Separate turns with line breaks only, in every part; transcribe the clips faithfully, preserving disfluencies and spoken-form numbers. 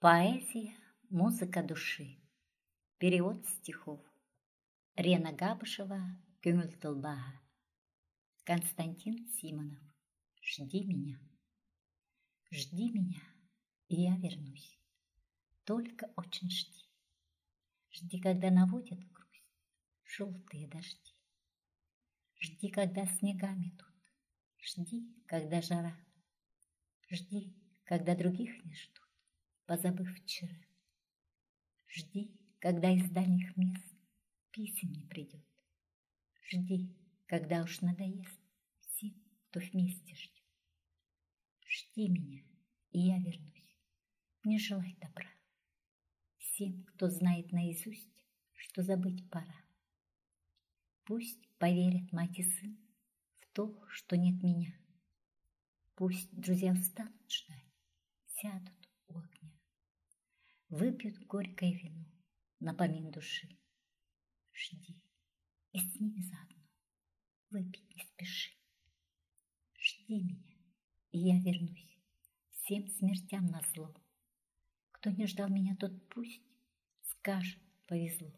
Поэзия, музыка души. Перевод стихов. Рена Габышева, «Көңіл тылбағы». Константин Симонов. Жди меня. Жди меня, и я вернусь. Только очень жди. Жди, когда наводят грусть желтые дожди. Жди, когда снега метут. Жди, когда жара. Жди, когда других не ждут, позабыв вчера. Жди, когда из дальних мест писем не придет. Жди, когда уж надоест всем, кто вместе ждет. Жди меня, и я вернусь. Не желай добра всем, кто знает наизусть, что забыть пора. Пусть поверят мать и сын в то, что нет меня. Пусть друзья устанут ждать, сядут у огня, выпьют горькое вино напомин души. Жди, и с ними заодно выпить не спеши. Жди меня, и я вернусь всем смертям назло. Кто не ждал меня, тот пусть скажет: повезло.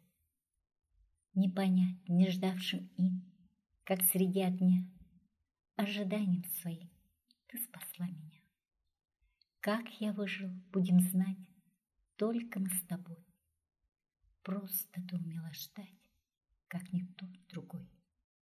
Не понять не ждавшим им, как среди огня, ожиданием своим ты спасла меня. Как я выжил, будем знать только мы с тобой. Просто ты умела ждать, как никто другой.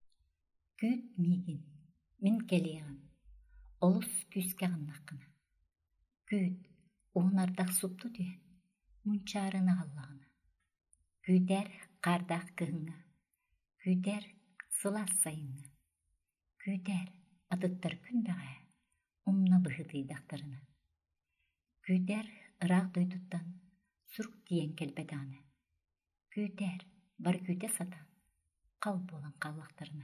Күйт мигин, мен келеғын, олыс күскағын ақына. Күйт, оғын ардақ сұпту дүйен, мұнчарына қаллағына. Күйдер қардақ кығыңа, күйдер сылас сайыңа. Күйдер адыттар күн баға, умна бұғытыйдақтарына. Күйдер ырақ дойдуттан сұрук дейін келбеданы. Күйдер бар күйде сатан қал болан қаллақтарына.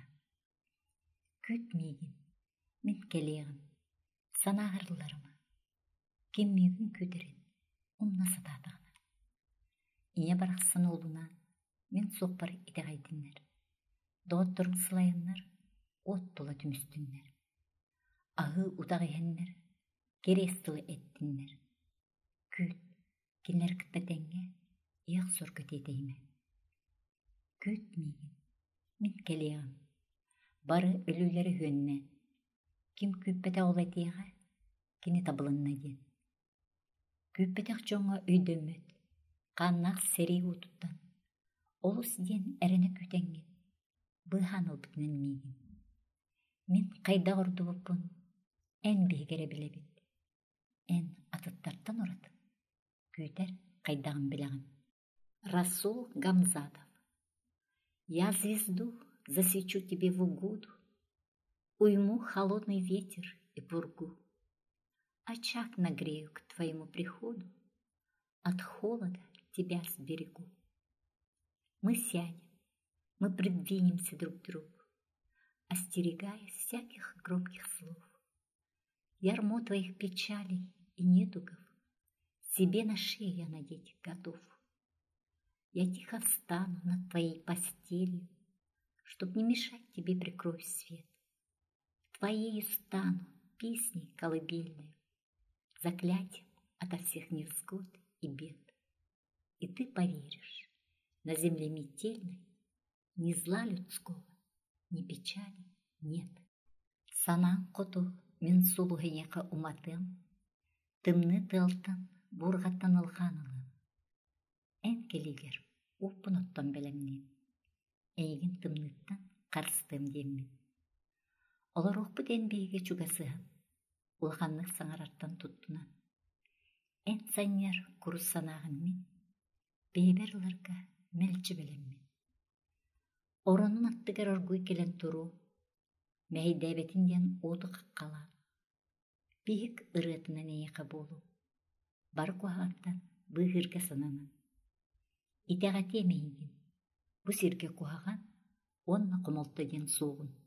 Күйт мейгін, мен келеғін, сана ғырларыма, кеммегін күйдерін, умна сатадығына. Ине барақсын олуна, мен соқпар идеғайдыннар. Доғыттырын сылайыннар, от тола түмістіннар. Ағы ұдағы еннер, керестілі еттіннер. Күйт, кенлер кітпетенге, еғ сұр көтетейме. Күйт мейгін, мен келеғін, бары өлілері хөнне, кім күйппеті олайтыға, кені табылынна ден. Күйппетіқ жоңа өйдөмөт, қаннақ сери ұтыттан, олыс ден әріні күтенген, бұйхан ұлбытнын мейгін. Мен қайда ұрды бұппын, ән бейгере білебет, ән атыттартан ұратып, күйдер қайдағын білағын. Расул Гамзатов. Я звезду засвечу тебе в угоду, уйму холодный ветер и пургу. Очаг нагрею к твоему приходу, от холода тебя сберегу. Мы сядем, мы придвинемся друг к другу, остерегаясь всяких громких слов. Ярмо твоих печалей и недугов себе на шею я надеть готов. Я тихо встану над твоей постелью, чтоб не мешать тебе, прикрою свет. Твоею стану песней колыбельной, заклятием ото всех невзгод и бед. И ты поверишь, на земле метельной ни зла людского, ни печали нет. Санаң құту мен сұлуғынеқа уматым, тымны тылтын бурғаттан ылғанылым. Ән келегер ұппын оттан бәлемнен, әйгін тымныттан қарыстым деммен. Олар оқпы денбейге чугасығын, ұлғанлық саңараттан тұттынан. Ән санер күріс санағын мен, бейбер ұларға мәлчі бәлеммен. Оронын аттығар оргуй келен тұру, мәйдәбетінден оды қаққалан. Бейік ұрытынан әйеқі болу, бар қуағаттан бұғырға сананын. Итәғат емейген, бұ серге қуаған, онна құмылты ден соғын.